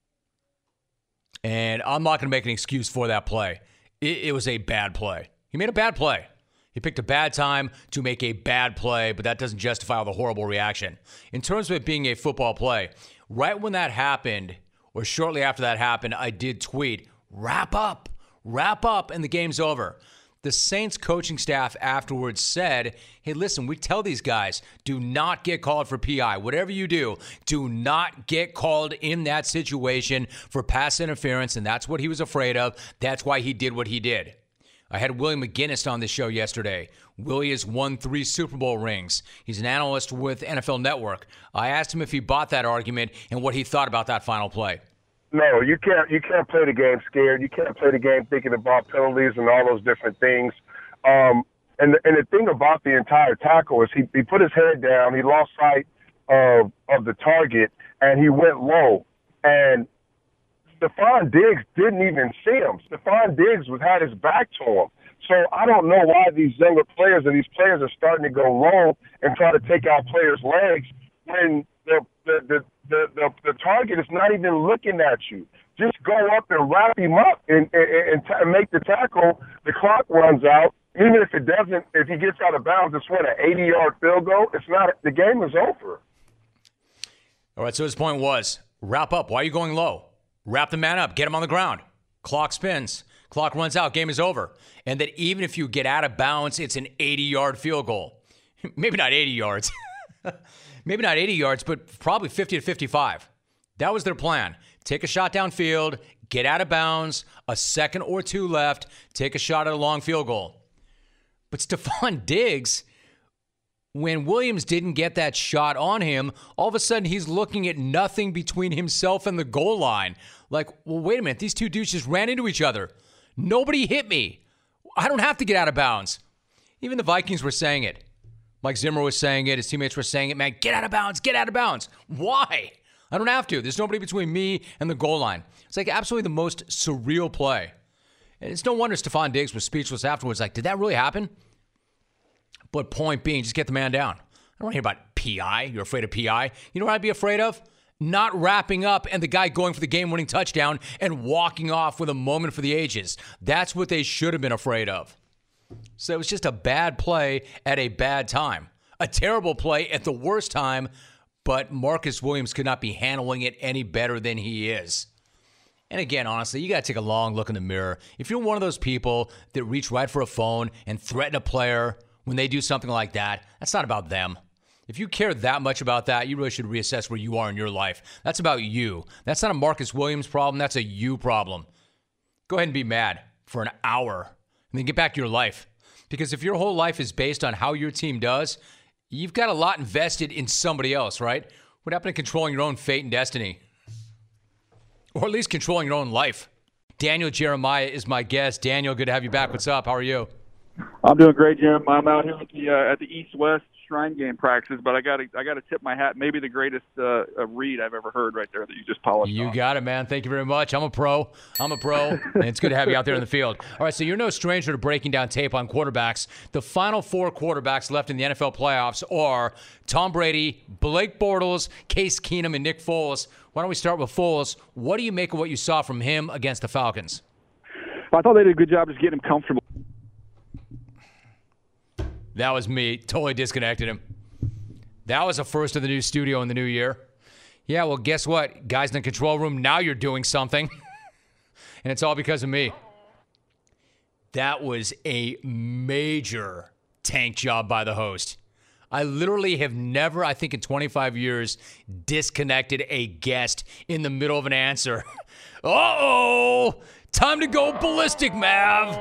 And I'm not going to make an excuse for that play. It was a bad play. He made a bad play. He picked a bad time to make a bad play, but that doesn't justify all the horrible reaction. In terms of it being a football play, right when that happened, or shortly after that happened, I did tweet, wrap up, and the game's over. The Saints coaching staff afterwards said, hey, listen, we tell these guys, do not get called for PI. Whatever you do not get called in that situation for pass interference, and that's what he was afraid of. That's why he did what he did. I had Willie McGinnis on the show yesterday. Willie has won 3 Super Bowl rings. He's an analyst with NFL Network. I asked him if he bought that argument and what he thought about that final play. No, you can't play the game scared. You can't play the game thinking about penalties and all those different things. And the thing about the entire tackle is he put his head down, he lost sight of the target, and he went low. And Stephon Diggs didn't even see him. Stephon Diggs had his back to him. So I don't know why these younger players and these players are starting to go low and try to take out players' legs when the target is not even looking at you. Just go up and wrap him up and make the tackle. The clock runs out, even if it doesn't, if he gets out of bounds, it's what, an 80-yard field goal? It's not. The game is over. All right, so his point was, wrap up. Why are you going low? Wrap the man up. Get him on the ground. Clock spins. Clock runs out. Game is over. And that even if you get out of bounds, it's an 80-yard field goal. Maybe not 80 yards. Maybe not 80 yards, but probably 50 to 55. That was their plan. Take a shot downfield, get out of bounds, a second or two left, take a shot at a long field goal. But Stephon Diggs, when Williams didn't get that shot on him, all of a sudden he's looking at nothing between himself and the goal line. Like, well, wait a minute. These two dudes just ran into each other. Nobody hit me. I don't have to get out of bounds. Even the Vikings were saying it. Mike Zimmer was saying it. His teammates were saying it. Man, get out of bounds. Get out of bounds. Why? I don't have to. There's nobody between me and the goal line. It's like absolutely the most surreal play. And it's no wonder Stephon Diggs was speechless afterwards. Like, did that really happen? But point being, just get the man down. I don't want to hear about PI. You're afraid of PI. You know what I'd be afraid of? Not wrapping up and the guy going for the game-winning touchdown and walking off with a moment for the ages. That's what they should have been afraid of. So it was just a bad play at a bad time. A terrible play at the worst time, but Marcus Williams could not be handling it any better than he is. And again, honestly, you got to take a long look in the mirror. If you're one of those people that reach right for a phone and threaten a player when they do something like that, that's not about them. If you care that much about that, you really should reassess where you are in your life. That's about you. That's not a Marcus Williams problem. That's a you problem. Go ahead and be mad for an hour and then get back to your life. Because if your whole life is based on how your team does, you've got a lot invested in somebody else, right? What happened to controlling your own fate and destiny? Or at least controlling your own life. Daniel Jeremiah is my guest. Daniel, good to have you back. What's up? How are you? I'm doing great, Jim. I'm out here at the East-West Shrine Game practices, but I got to tip my hat. Maybe the greatest read I've ever heard right there that you just polished. You got it, man. Thank you very much. I'm a pro, and it's good to have you out there in the field. All right, so you're no stranger to breaking down tape on quarterbacks. The final four quarterbacks left in the NFL playoffs are Tom Brady, Blake Bortles, Case Keenum, and Nick Foles. Why don't we start with Foles? What do you make of what you saw from him against the Falcons? I thought they did a good job just getting him comfortable. That was me. Totally disconnected him. That was a first in the new studio in the new year. Yeah, well, guess what? Guys in the control room, now you're doing something. And it's all because of me. That was a major tank job by the host. I literally have never, I think in 25 years, disconnected a guest in the middle of an answer. Uh-oh! Time to go ballistic, Mav!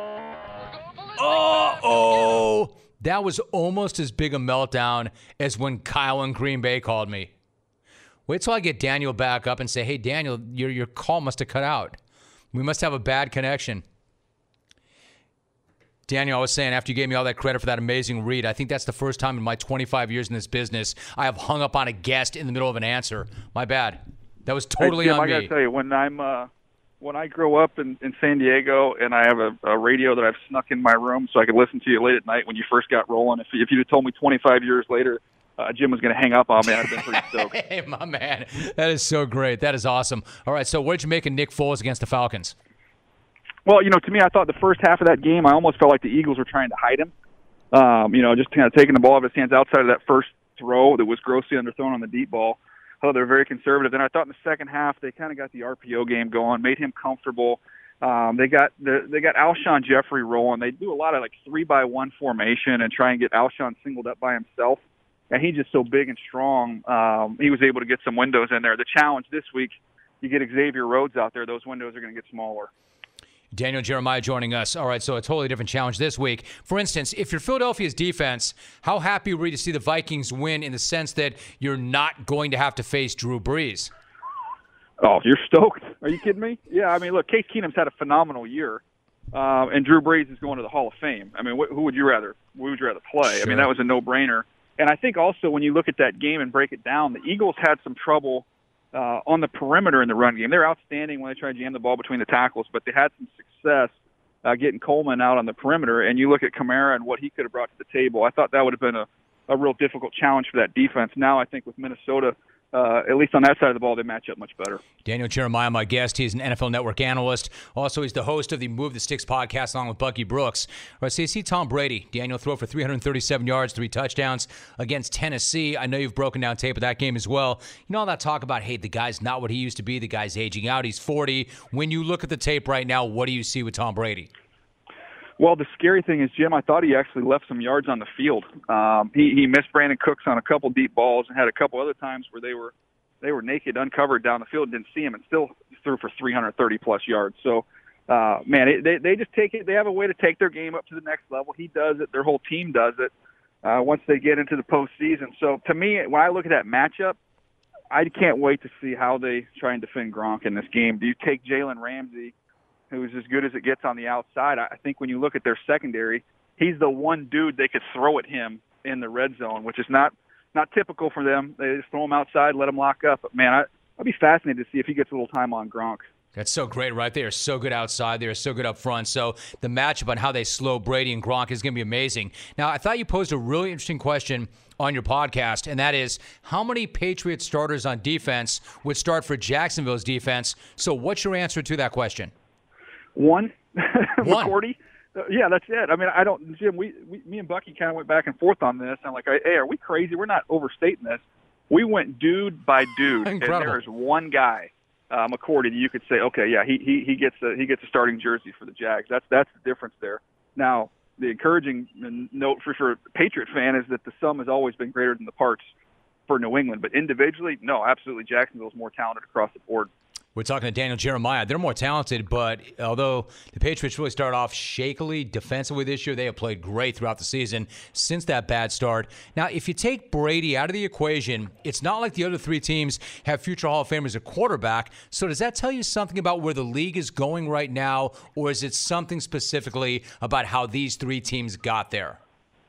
Uh-oh! That was almost as big a meltdown as when Kyle in Green Bay called me. Wait till I get Daniel back up and say, hey, Daniel, your call must have cut out. We must have a bad connection. Daniel, I was saying, after you gave me all that credit for that amazing read, I think that's the first time in my 25 years in this business I have hung up on a guest in the middle of an answer. My bad. That was totally Jim, on me. I got to tell you, when I grow up in San Diego and I have a radio that I've snuck in my room so I could listen to you late at night when you first got rolling, if you'd have told me 25 years later Jim was going to hang up on me, I'd have been pretty stoked. Hey, my man. That is so great. That is awesome. All right, so what did you make of Nick Foles against the Falcons? Well, to me, I thought the first half of that game, I almost felt like the Eagles were trying to hide him. Just kind of taking the ball out of his hands outside of that first throw that was grossly underthrown on the deep ball. I thought they were very conservative. Then I thought in the second half they kind of got the RPO game going, made him comfortable. They got Alshon Jeffrey rolling. They do a lot of 3-by-1 formation and try and get Alshon singled up by himself. And he's just so big and strong. He was able to get some windows in there. The challenge this week, you get Xavier Rhodes out there. Those windows are going to get smaller. Daniel Jeremiah joining us. All right, so a totally different challenge this week. For instance, if you're Philadelphia's defense, how happy were you to see the Vikings win in the sense that you're not going to have to face Drew Brees? Oh, you're stoked. Are you kidding me? Yeah, I mean, look, Case Keenum's had a phenomenal year, and Drew Brees is going to the Hall of Fame. I mean, who would you rather play? Sure. I mean, that was a no-brainer. And I think also when you look at that game and break it down, the Eagles had some trouble on the perimeter in the run game. They're outstanding when they try to jam the ball between the tackles, but they had some success getting Coleman out on the perimeter. And you look at Kamara and what he could have brought to the table. I thought that would have been a real difficult challenge for that defense. Now I think with Minnesota at least on that side of the ball, they match up much better. Daniel Jeremiah, my guest. He's an NFL Network analyst. Also, he's the host of the Move the Sticks podcast along with Bucky Brooks. All right, so you see Tom Brady. Daniel throw for 337 yards, 3 touchdowns against Tennessee. I know you've broken down tape of that game as well. You know all that talk about, hey, the guy's not what he used to be. The guy's aging out. He's 40. When you look at the tape right now, what do you see with Tom Brady? Well, the scary thing is, Jim, I thought he actually left some yards on the field. He missed Brandon Cooks on a couple deep balls and had a couple other times where they were naked, uncovered down the field, and didn't see him, and still threw for 330-plus yards. So, man, they just take it. They have a way to take their game up to the next level. He does it. Their whole team does it once they get into the postseason. So, to me, when I look at that matchup, I can't wait to see how they try and defend Gronk in this game. Do you take Jalen Ramsey, who's as good as it gets on the outside? I think when you look at their secondary, he's the one dude they could throw at him in the red zone, which is not typical for them. They just throw him outside, let him lock up. But, man, I'd be fascinated to see if he gets a little time on Gronk. That's so great, right? They are so good outside. They are so good up front. So the matchup on how they slow Brady and Gronk is going to be amazing. Now, I thought you posed a really interesting question on your podcast, and that is, how many Patriots starters on defense would start for Jacksonville's defense? So what's your answer to that question? One. McCourty. Yeah, that's it. I mean, Jim, me and Bucky kind of went back and forth on this. I'm like, hey, are we crazy? We're not overstating this. We went dude by dude, Incredible. And there is one guy, McCourty, that you could say, okay, yeah, he gets a starting jersey for the Jags. That's the difference there. Now, the encouraging note for a Patriot fan is that the sum has always been greater than the parts for New England. But individually, no, absolutely, Jacksonville's more talented across the board. We're talking to Daniel Jeremiah. They're more talented, but although the Patriots really started off shakily defensively this year, they have played great throughout the season since that bad start. Now, if you take Brady out of the equation, it's not like the other three teams have future Hall of Famers at quarterback. So does that tell you something about where the league is going right now, or is it something specifically about how these three teams got there?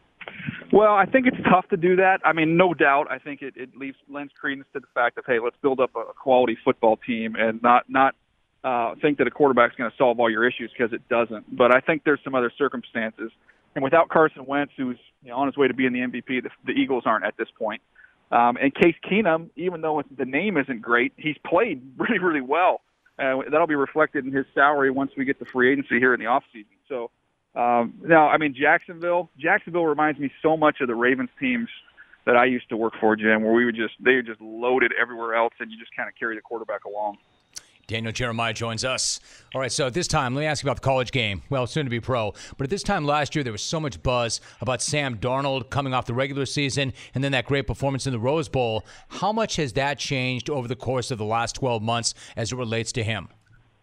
Well, I think it's tough to do that. I mean, no doubt. I think it lends credence to the fact of, hey, let's build up a quality football team and not think that a quarterback's going to solve all your issues, because it doesn't. But I think there's some other circumstances. And without Carson Wentz, who's on his way to being the MVP, the Eagles aren't at this point. And Case Keenum, even though the name isn't great, he's played really, really well. That'll be reflected in his salary once we get to free agency here in the offseason. So, now, I mean, Jacksonville reminds me so much of the Ravens teams that I used to work for, Jim, where they were just loaded everywhere else, and you just kind of carry the quarterback along. Daniel Jeremiah joins us. All right, so at this time, let me ask you about the college game. Well, soon to be pro. But at this time last year, there was so much buzz about Sam Darnold coming off the regular season and then that great performance in the Rose Bowl. How much has that changed over the course of the last 12 months as it relates to him?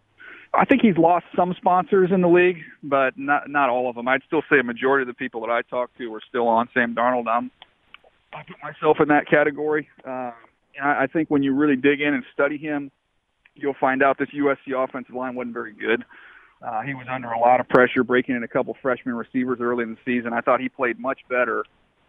I think he's lost some sponsors in the league, but not all of them. I'd still say a majority of the people that I talk to are still on Sam Darnold. I put myself in that category. And I think when you really dig in and study him, you'll find out this USC offensive line wasn't very good. He was under a lot of pressure, breaking in a couple freshman receivers early in the season. I thought he played much better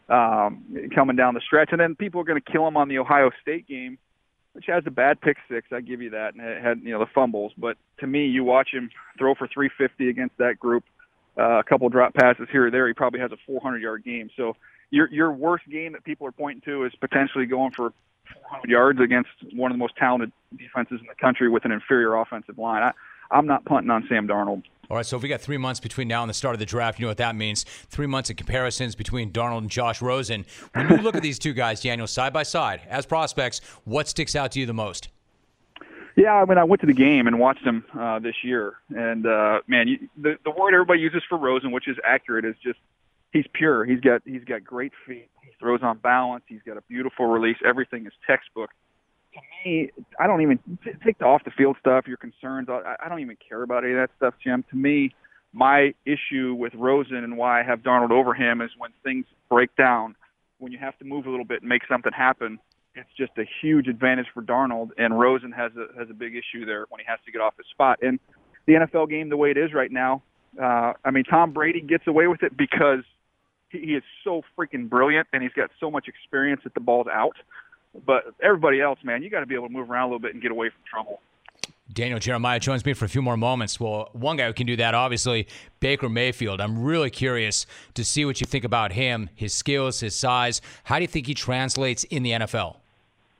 coming down the stretch. And then people are going to kill him on the Ohio State game, which has a bad pick six. I give you that, and it had the fumbles. But to me, you watch him throw for 350 against that group, a couple drop passes here or there. He probably has a 400-yard game. So your worst game that people are pointing to is potentially going for 400 yards against one of the most talented defenses in the country with an inferior offensive line. I'm not punting on Sam Darnold. All right, so if we got 3 months between now and the start of the draft, you know what that means. 3 months of comparisons between Darnold and Josh Rosen. When you look at these two guys, Daniel, side by side, as prospects, what sticks out to you the most? Yeah, I mean, I went to the game and watched him this year. And, man, the word everybody uses for Rosen, which is accurate, is just he's pure. He's got great feet. He throws on balance. He's got a beautiful release. Everything is textbook. To me, I don't even take the off-the-field stuff, your concerns. I don't even care about any of that stuff, Jim. To me, my issue with Rosen and why I have Darnold over him is when things break down, when you have to move a little bit and make something happen, it's just a huge advantage for Darnold, and Rosen has a big issue there when he has to get off his spot. And the NFL game, the way it is right now, I mean, Tom Brady gets away with it because he is so freaking brilliant, and he's got so much experience that the ball's out. But everybody else, man, you got to be able to move around a little bit and get away from trouble. Daniel Jeremiah joins me for a few more moments. Well, one guy who can do that, obviously, Baker Mayfield. I'm really curious to see what you think about him, his skills, his size. How do you think he translates in the NFL?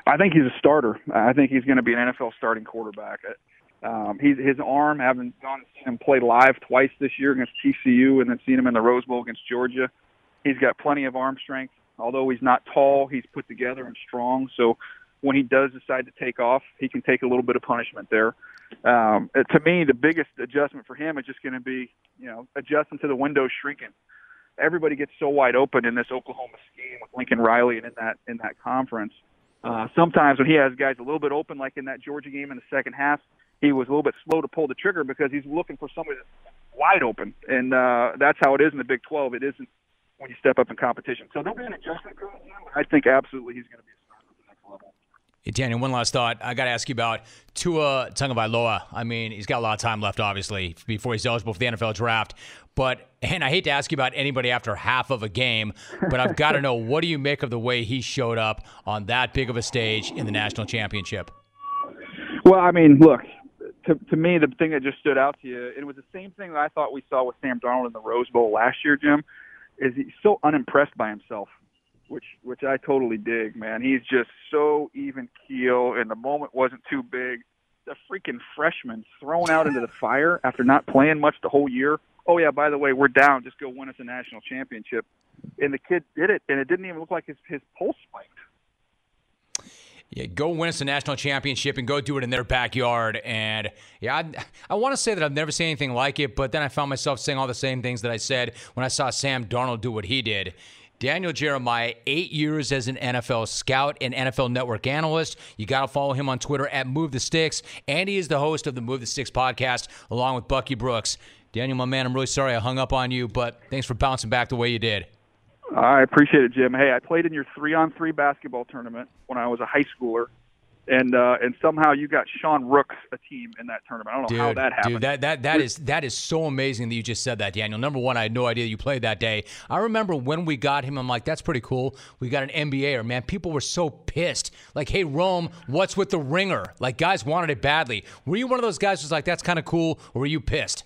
I think he's a starter. I think he's going to be an NFL starting quarterback. His arm, having gone to see him play live twice this year against TCU and then seen him in the Rose Bowl against Georgia, he's got plenty of arm strength. Although he's not tall, he's put together and strong. So when he does decide to take off, he can take a little bit of punishment there. To me, the biggest adjustment for him is just going to be, adjusting to the window shrinking. Everybody gets so wide open in this Oklahoma scheme with Lincoln Riley and in that conference. Sometimes when he has guys a little bit open, like in that Georgia game in the second half, he was a little bit slow to pull the trigger because he's looking for somebody that's wide open. And that's how it is in the Big 12. It isn't when you step up in competition. So there'll be an adjustment curve. I think absolutely he's going to be a starter at the next level. Hey, Daniel, one last thought. I got to ask you about Tua Tagovailoa. I mean, he's got a lot of time left, obviously, before he's eligible for the NFL draft. And I hate to ask you about anybody after half of a game, but I've got to know, what do you make of the way he showed up on that big of a stage in the national championship? Well, I mean, look, to me, the thing that just stood out to you, it was the same thing that I thought we saw with Sam Darnold in the Rose Bowl last year, Jim, is he's so unimpressed by himself, which I totally dig, man. He's just so even keel, and the moment wasn't too big. The freaking freshman thrown out into the fire after not playing much the whole year. Oh, yeah, by the way, we're down. Just go win us a national championship. And the kid did it, and it didn't even look like his pulse spiked. Yeah, go win us a national championship and go do it in their backyard. And, yeah, I want to say that I've never seen anything like it, but then I found myself saying all the same things that I said when I saw Sam Darnold do what he did. Daniel Jeremiah, 8 years as an NFL scout and NFL Network analyst. You got to follow him on Twitter at Move the Sticks, and he is the host of the Move the Sticks podcast along with Bucky Brooks. Daniel, my man, I'm really sorry I hung up on you, but thanks for bouncing back the way you did. I appreciate it, Jim. Hey, I played in your 3-on-3 basketball tournament when I was a high schooler, and somehow you got Sean Rooks a team in that tournament. I don't know how that happened. Dude, that is so amazing that you just said that, Daniel. Number one, I had no idea you played that day. I remember when we got him, I'm like, that's pretty cool. We got an NBAer. Man, people were so pissed. Like, hey, Rome, what's with the ringer? Like, guys wanted it badly. Were you one of those guys who's like, that's kind of cool, or were you pissed?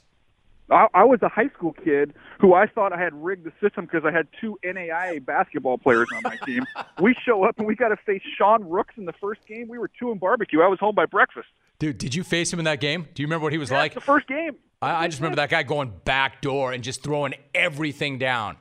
I was a high school kid who I thought I had rigged the system because I had 2 NAIA basketball players on my team. We show up and we got to face Sean Rooks in the first game. We were 2 in barbecue. I was home by breakfast. Dude, did you face him in that game? Do you remember what he was like? The first game. I just remember that guy going back door and just throwing everything down.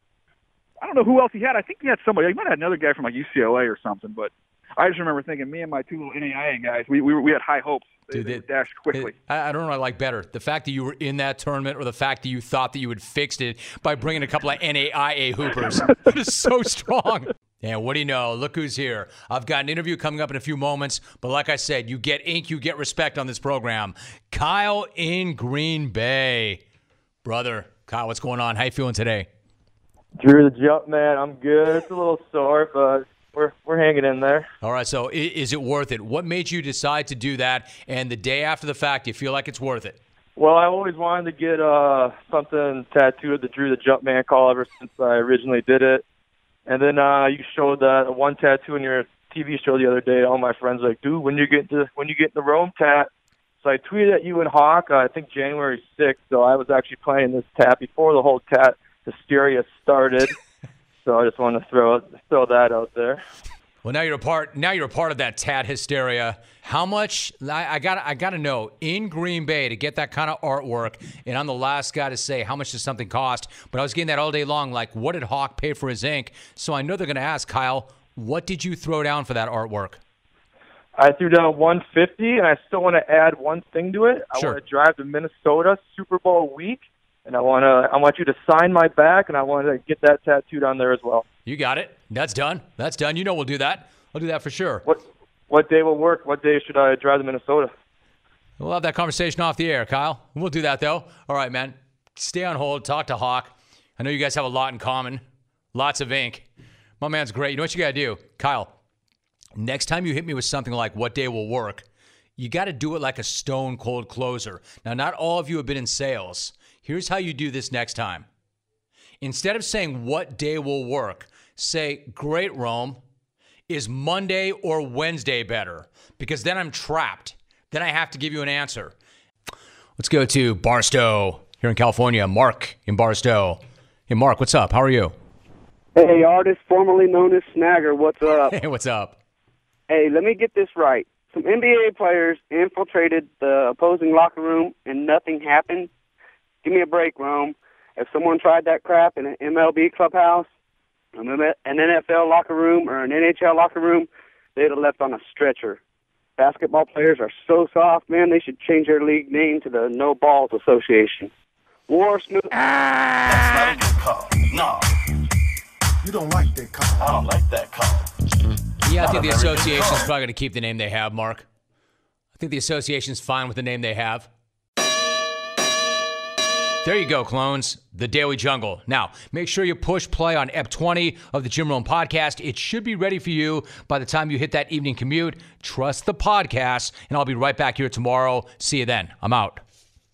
I don't know who else he had. I think he had somebody. He might have had another guy from like UCLA or something, but I just remember thinking, me and my 2 little NAIA guys, we had high hopes. They dashed quickly. I don't know what I like better, the fact that you were in that tournament or the fact that you thought that you had fixed it by bringing a couple of NAIA hoopers. That is so strong. Yeah, what do you know? Look who's here. I've got an interview coming up in a few moments, but like I said, you get ink, you get respect on this program. Kyle in Green Bay. Brother, Kyle, what's going on? How you feeling today? Drew the jump, man. I'm good. It's a little sore, but we're hanging in there. All right, so is it worth it? What made you decide to do that? And the day after the fact, you feel like it's worth it? Well, I always wanted to get something tattooed that Drew the Jumpman call ever since I originally did it. And then you showed that one tattoo in your TV show the other day. All my friends were like, dude, when you get the Rome tat. So I tweeted at you and Hawk, I think January 6th. So I was actually planning this tat before the whole tat hysteria started. So I just want to throw that out there. Well, now you're a part of that tat hysteria. How much? I got to know, in Green Bay to get that kind of artwork, and I'm the last guy to say how much does something cost. But I was getting that all day long. Like, what did Hawk pay for his ink? So I know they're going to ask, Kyle, what did you throw down for that artwork? I threw down $150, and I still want to add one thing to it. Sure. I want to drive to Minnesota Super Bowl week. And I want you to sign my back, and I want to get that tattooed on there as well. You got it. That's done. That's done. You know we'll do that. I'll do that for sure. What day will work? What day should I drive to Minnesota? We'll have that conversation off the air, Kyle. We'll do that, though. All right, man. Stay on hold. Talk to Hawk. I know you guys have a lot in common. Lots of ink. My man's great. You know what you got to do? Kyle, next time you hit me with something like what day will work, you got to do it like a stone-cold closer. Now, not all of you have been in sales. Here's how you do this next time. Instead of saying what day will work, say, great, Rome, is Monday or Wednesday better? Because then I'm trapped. Then I have to give you an answer. Let's go to Barstow here in California. Mark in Barstow. Hey, Mark, what's up? How are you? Hey, artist formerly known as Snagger. What's up? Hey, what's up? Hey, let me get this right. Some NBA players infiltrated the opposing locker room and nothing happened? Give me a break, Rome. If someone tried that crap in an MLB clubhouse, an NFL locker room, or an NHL locker room, they'd have left on a stretcher. Basketball players are so soft, man, they should change their league name to the No Balls Association. War Smooth. That's not a good call. No. You don't like that call. I don't like that call. Yeah, I think the association's probably going to keep the name they have, Mark. I think the association's fine with the name they have. There you go, clones. The Daily Jungle. Now, make sure you push play on Ep 20 of the Jim Rome podcast. It should be ready for you by the time you hit that evening commute. Trust the podcast, and I'll be right back here tomorrow. See you then. I'm out.